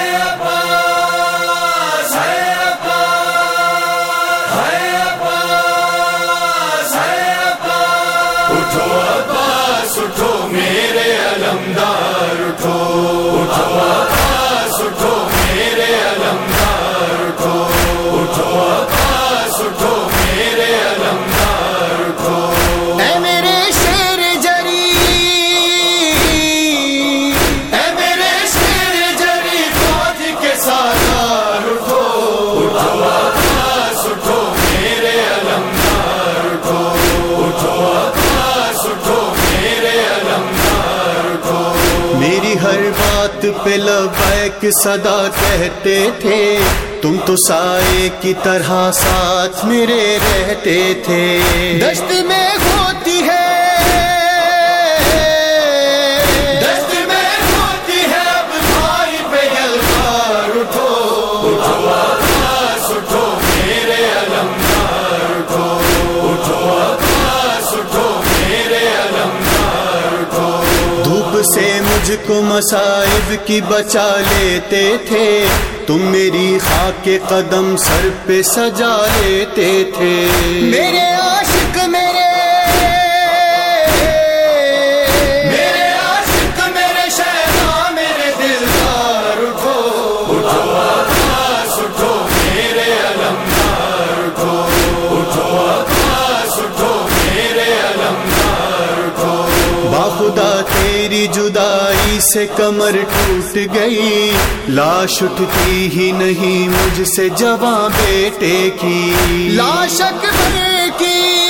پہ لبیک صدا کہتے تھے، تم تو سائے کی طرح ساتھ میرے رہتے تھے. دشت میں ہوتی ہے، دشت میں ہوتی ہے اب بھائی پہ یلغار، اٹھو اٹھو آواز اٹھو میرے علمدار، اٹھو اٹھو آواز اٹھو میرے علمدار، اٹھو. دھوپ سے مجھ کو مصائب کی بچا لیتے تھے، تم میری خاک قدم سر پہ سجا لیتے تھے. میرے عاشق میرے عاشق میرے شہنشاہ میرے دلدار، اٹھو اٹھو آواز اٹھو میرے علمدار، اٹھو اٹھو آواز اٹھو میرے علمدار، اٹھو. باخدا تیری جدائی سے کمر ٹوٹ گئی، لاش اٹھتی ہی نہیں مجھ سے جواں بیٹے کی. لاش اکبر کی،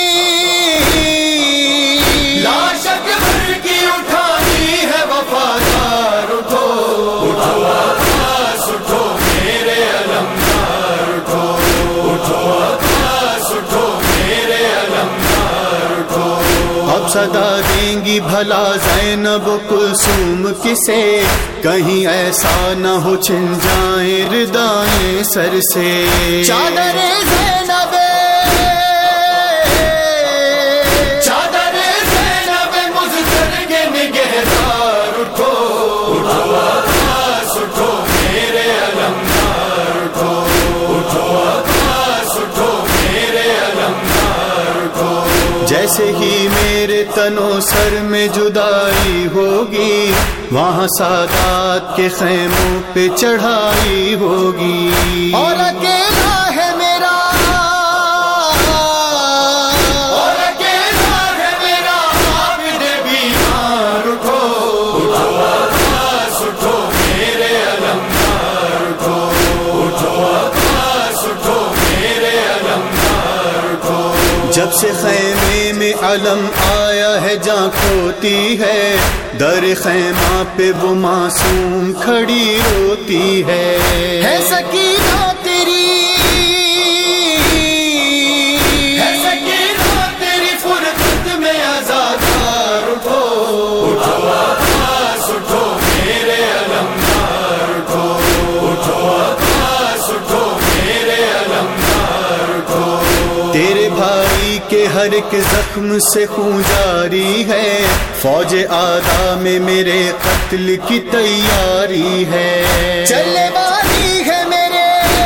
لاش اکبر کی اٹھانی ہے وفادار، اٹھو اٹھو آواز اٹھو میرے علمدار، اٹھو اٹھو آواز اٹھو میرے علمدار، اٹھو. اب صدا دیں گی بھلا زینب کلثوم کسے، کہیں ایسا نہ ہو چھن جائیں ردائیں سر سے. چادر زینب، چادر زینب مضطر کے نگہدار، اٹھو اٹھو آواز اٹھو میرے علمدار، اٹھو اٹھو آواز اٹھو میرے علمدار، اٹھو. جیسے ہی میرے تنو سر میں جدائی ہوگی، وہاں سادات کے خیموں پہ چڑھائی ہوگی. اور اکیلا ہے میرا، اور اکیلا ہے میرا عابد بیمار، اٹھو اٹھو آواز اٹھو میرے علمدار، اٹھو اٹھو آواز اٹھو میرے علمدار، اٹھو. جب سے خیمے میں علم آیا ہے جاں کھوتی ہے، در خیمہ پہ وہ معصوم کھڑی روتی ہے. سکینہ تیری، ہے سکینہ تیری فرقت میں آزادار، اٹھو اٹھو آواز اٹھو میرے علمدار، اٹھو اٹھو آواز اٹھو میرے علمدار، اٹھو. تیرے بھائی کے ہر ایک زخم سے خون جاری ہے، فوج آدھا میں میرے قتل کی تیاری ہے. چلنے والی ہے میرے،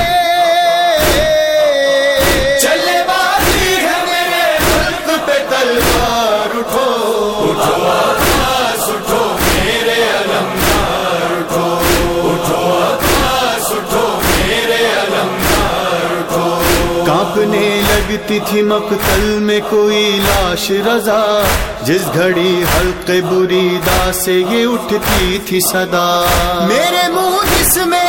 چلنے والی ہے میرے حلق پہ تلوار، اٹھو اٹھو آواز اٹھو میرے علمدار، اٹھو اٹھو آواز اٹھو میرے علمدار، اٹھو. کانپنے لگتی تھی مقتل میں کوئی لاش رضا، جس گھڑی حلق بریدہ سے یہ اٹھتی تھی صدا. میرے منہ جس میں